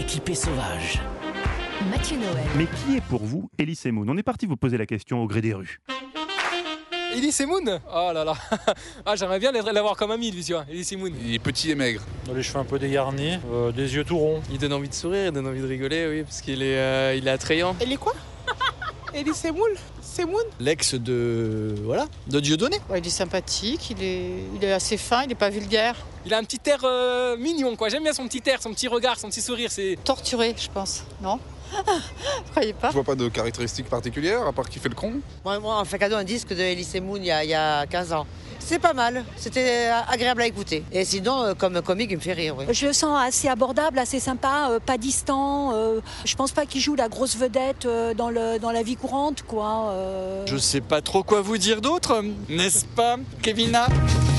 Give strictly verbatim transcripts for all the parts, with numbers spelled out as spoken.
Équipée sauvage. Mathieu Noël. Mais qui est pour vous Elie Semoun? On est parti vous poser la question au gré des rues. Elie Semoun? Oh là là. Ah, j'aimerais bien l'avoir comme ami, lui, tu vois. Elie Semoun. Il est petit et maigre. Les cheveux un peu dégarnis, euh, des yeux tout ronds. Il donne envie de sourire, il donne envie de rigoler, oui, parce qu'il est, euh, il est attrayant. Elle est quoi? Elie Semoun? Semoun? L'ex de voilà de Dieudonné. Ouais, il est sympathique, il est, il est assez fin, il n'est pas vulgaire. Il a un petit air euh, mignon, quoi. J'aime bien son petit air, son petit regard, son petit sourire. C'est Torturé, je pense, non? Vous croyez pas? Je vois pas de caractéristiques particulières, à part qu'il fait le con. Moi, moi on fait cadeau un disque de Elie Semoun il y a, il y a quinze ans. C'est pas mal, c'était agréable à écouter. Et sinon, euh, comme comique, il me fait rire. Oui. Je le sens assez abordable, assez sympa, euh, pas distant. Euh, je pense pas qu'il joue la grosse vedette euh, dans, le, dans la vie courante, quoi. Euh... Je sais pas trop quoi vous dire d'autre, n'est-ce pas, Kevina?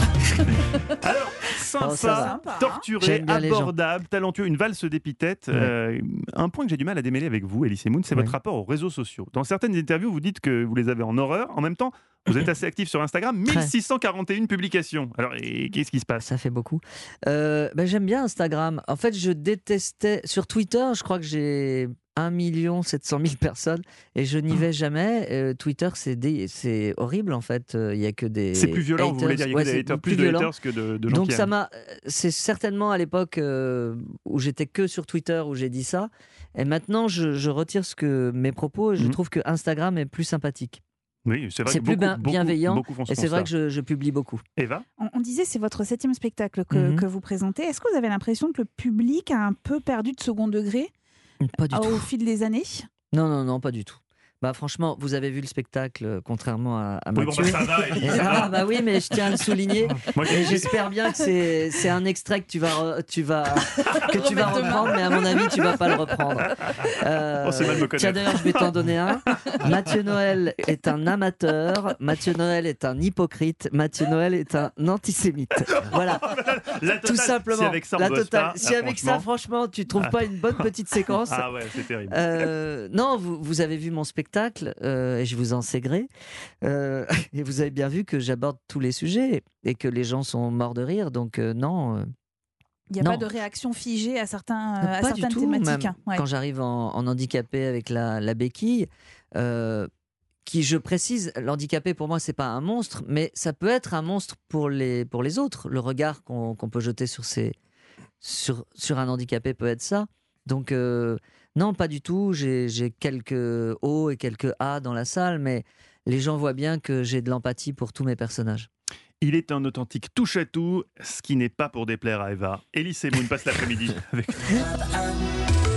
Alors, sympa, Oh, ça va. torturé, J'aime bien les gens. abordable, talentueux, une valse d'épithètes. Ouais. Euh, un point que j'ai du mal à démêler avec vous, Elie Semoun, c'est Ouais. votre rapport aux réseaux sociaux. Dans certaines interviews, vous dites que vous les avez en horreur. En même temps, vous êtes assez actif sur Instagram, mille six cent quarante et une publications. Alors, et qu'est-ce qui se passe? Ça fait beaucoup. Euh, ben, j'aime bien Instagram. En fait, je détestais... Sur Twitter, je crois que j'ai un million sept cent mille personnes et je n'y vais jamais. Euh, Twitter, c'est, dé... c'est horrible, en fait. Il n'y a que des C'est plus violent, haters. vous voulez dire. Il y a Ouais, que des c'est haters, plus, plus de violent. haters que de, de gens Donc qui ça aiment. m'a... C'est certainement à l'époque euh, où j'étais que sur Twitter où j'ai dit ça. Et maintenant, je, je retire ce que mes propos et je Mhm. trouve que Instagram est plus sympathique. Oui, c'est vrai C'est que plus beaucoup, bien- beaucoup- bienveillant, beaucoup font ce Et c'est vrai que constat. je, je publie beaucoup. Eva? On, on disait c'est votre septième spectacle que, Mhm. que vous présentez. Est-ce que vous avez l'impression que le public a un peu perdu de second degré Pas du au tout. fil des années? Non, non, non, pas du tout. Bah franchement, vous avez vu le spectacle, euh, contrairement à, à Oui, bon, Mathieu. bah, ça va, Elie, Et- ça va. ah, bah oui, mais je tiens à le souligner. Moi, Et j'ai- j'espère bien que c'est, c'est un extrait que tu vas, re- tu vas, que tu vas reprendre, mais à mon avis, tu vas pas le reprendre. Euh, Oh, c'est mal me connaître. tiens, d'ailleurs, je vais t'en donner un. Mathieu Noël est un amateur. Mathieu Noël est un hypocrite. Mathieu Noël est un antisémite. Voilà. La Tout totale, simplement. Si avec ça, on La bosse totale. pas, Si là, avec ça, franchement. franchement, tu trouves pas une bonne petite séquence. Ah ouais, c'est terrible. Euh, non, vous, vous avez vu mon spectacle euh, et je vous en sais gré. Euh, et vous avez bien vu que j'aborde tous les sujets et que les gens sont morts de rire. Donc euh, non, euh, Il n'y a Non. pas de réaction figée à, certains, euh, à pas du certaines tout. Même thématiques. Ouais. quand j'arrive en, en handicapé avec la, la béquille, euh, qui je précise, l'handicapé pour moi c'est pas un monstre, mais ça peut être un monstre pour les, pour les autres. Le regard qu'on, qu'on peut jeter sur, ces, sur, sur un handicapé peut être ça. Donc euh, non, pas du tout. J'ai, j'ai quelques O et quelques A dans la salle, mais les gens voient bien que j'ai de l'empathie pour tous mes personnages. Il est un authentique touche-à-tout, ce qui n'est pas pour déplaire à Eva. Elie Semoun passe l'après-midi avec nous.